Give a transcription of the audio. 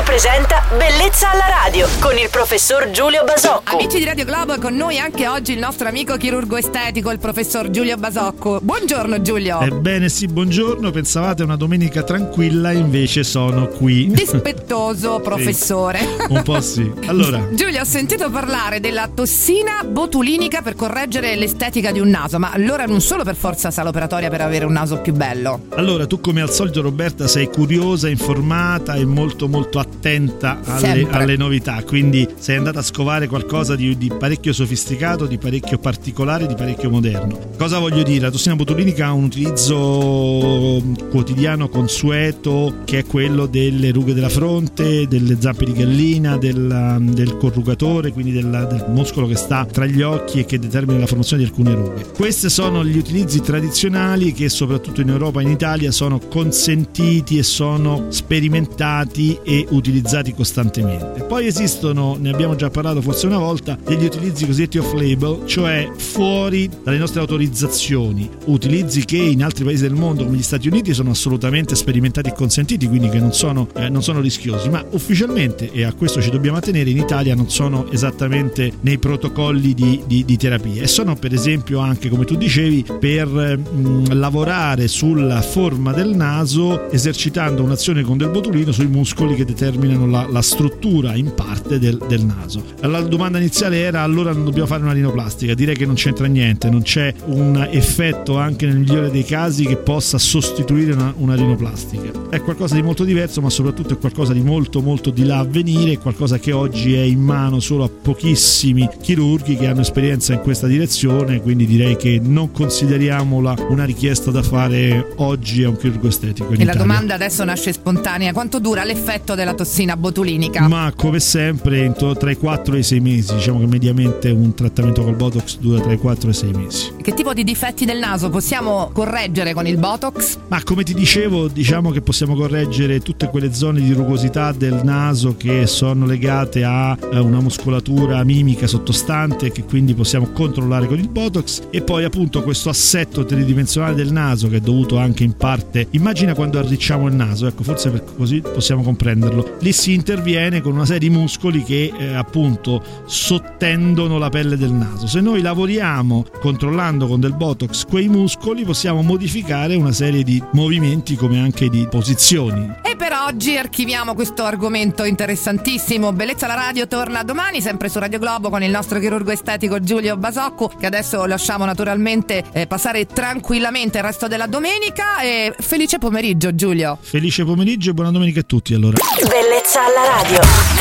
presenta Bellezza alla radio con il professor Giulio Basocco. Amici di Radio Globo, con noi anche oggi il nostro amico chirurgo estetico, il professor Giulio Basocco. Buongiorno Giulio. Ebbene sì, buongiorno. Pensavate una domenica tranquilla, invece sono qui. Dispettoso professore. Sì, un po' sì. Allora, Giulio, ho sentito parlare della tossina botulinica per correggere l'estetica di un naso, ma allora non solo per forza sala operatoria per avere un naso più bello. Allora, tu come al solito, Roberta, sei curiosa, informata e molto attenta alle novità, quindi sei andata a scovare qualcosa di parecchio sofisticato, di parecchio particolare, di parecchio moderno. Cosa voglio dire? La tossina botulinica ha un utilizzo quotidiano consueto, che è quello delle rughe della fronte, delle zampe di gallina, del corrugatore, quindi del muscolo che sta tra gli occhi e che determina la formazione di alcune rughe. Questi sono gli utilizzi tradizionali che soprattutto in Europa e in Italia sono consentiti e sono sperimentati e utilizzati costantemente. Poi esistono, ne abbiamo già parlato forse una volta, degli utilizzi cosiddetti off-label, cioè fuori dalle nostre autorizzazioni, utilizzi che in altri paesi del mondo come gli Stati Uniti sono assolutamente sperimentati e consentiti, quindi che non sono rischiosi, ma ufficialmente, e a questo ci dobbiamo attenere, in Italia non sono esattamente nei protocolli di terapia, e sono per esempio anche, come tu dicevi, per lavorare sulla forma del naso esercitando un'azione con del botulino sui muscoli che determinano la struttura in parte del naso. La domanda iniziale era: allora non dobbiamo fare una rinoplastica? Direi che non c'entra niente, non c'è un effetto, anche nel migliore dei casi, che possa sostituire una rinoplastica. È qualcosa di molto diverso, ma soprattutto è qualcosa di molto di là a venire, è qualcosa che oggi è in mano solo a pochissimi chirurghi che hanno esperienza in questa direzione, quindi direi che non consideriamola una richiesta da fare oggi a un chirurgo estetico in E Italia. la domanda adesso nasce spontanea: quanto dura l'effetto della tossina botulinica? Ma come sempre tra i 4 e i 6 mesi, diciamo che mediamente un trattamento col Botox dura tra i 4 e i 6 mesi. Che tipo di difetti del naso possiamo correggere con il Botox? Ma come ti dicevo, diciamo che possiamo correggere tutte quelle zone di rugosità del naso che sono legate a una muscolatura mimica sottostante, che quindi possiamo controllare con il Botox. E poi appunto questo assetto tridimensionale del naso, che è dovuto anche in parte, immagina quando arricciamo il naso, ecco, forse per così possiamo comprenderlo. Lì si interviene con una serie di muscoli che appunto sottendono la pelle del naso. Se noi lavoriamo controllando con del Botox quei muscoli, possiamo modificare una serie di movimenti come anche di posizioni. E per oggi archiviamo questo argomento interessantissimo. Bellezza alla radio torna domani, sempre su Radio Globo, con il nostro chirurgo estetico Giulio Basocco, che adesso lasciamo naturalmente passare tranquillamente il resto della domenica. E felice pomeriggio Giulio. Felice pomeriggio e buona domenica a tutti allora. Bellezza alla radio.